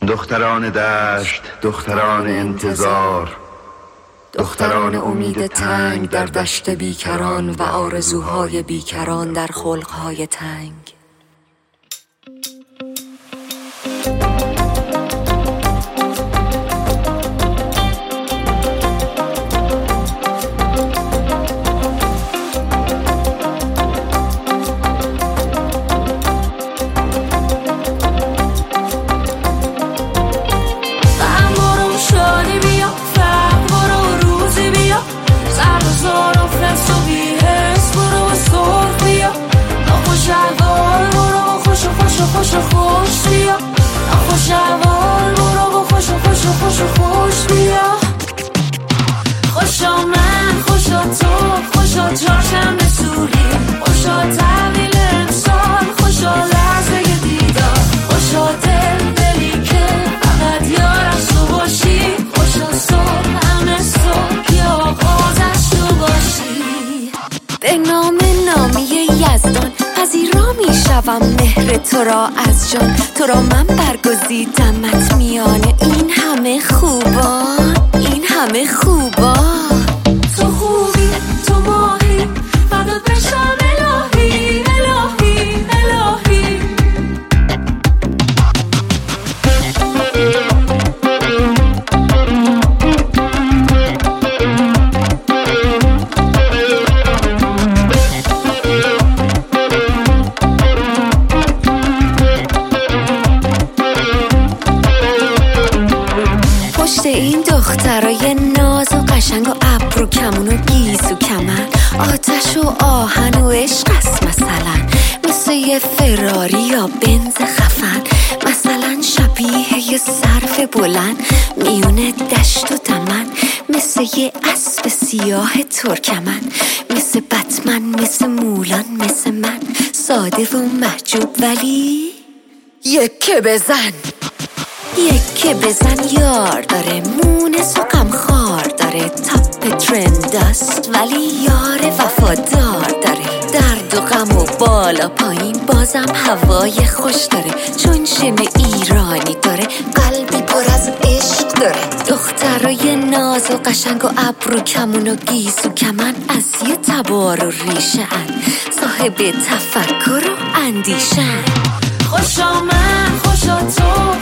دختران دشت، دختران انتظار، دختران امید تنگ در دشت بیکران و آرزوهای بیکران در خلقهای تنگ. خوش بیا خوش اول برو خوش بیا خوشا من خوشا تو خوشا چهارشنبه سوری خوشا تحویل امسال خوشا لحظه دیدار خوشا دلی که فقط یارم تو باشی خوشا صبح همه صبح یا آغازش تو باشی. به نام نامی یزدان پذیرا می شوم مهر تو را از جان، تو را من برگزیدمت میان این همه خوبان، این همه خوبان. تو خوبی تو ماهی فقط بشم الهی الهی الهی. این دخترای ناز و قشنگ و ابرو کمون و گیز و کمن آتش و آهن و عشق است مثلا مثل یه فراری یا بنز خفن، مثلا شبیه یه سرف بلند میونه دشت و دمن، مثل یه اسب سیاه ترکمن، مثل بتمن، مثل مولان، مثل من ساده و محجوب ولی یکه بزن یکه بزن یار داره مونس و غمخوار داره تپ ترند است ولی یار وفادار داره درد و غم و بالا پایین بازم هوای خوش داره چون شم ایرانی داره قلبی پر از عشق داره. دخترای ناز و قشنگ و ابرو کمون و گیز و کمن از یه تبار و ریشه ان صاحب تفکر و اندیشن. خوشا من خوشا تو